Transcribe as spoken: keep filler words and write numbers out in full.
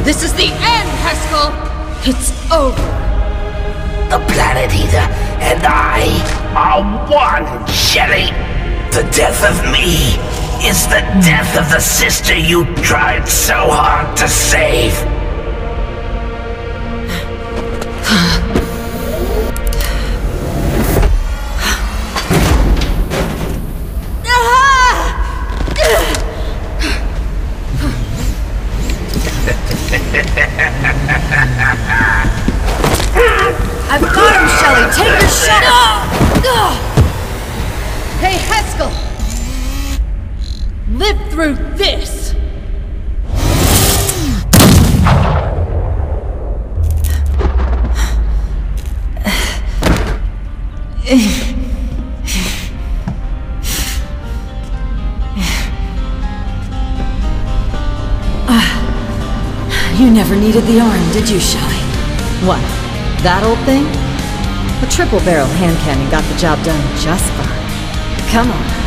This is the end, Haskell! It's over. The Planet Eater and I are one, Shelly. The death of me is the death of the sister you tried so hard to save. I've got him, Shelly! Take your shot! Hey, Haskell! Live through this! You never needed the arm, did you, Shelly? What? That old thing? A triple-barrel hand cannon got the job done just fine. Come on.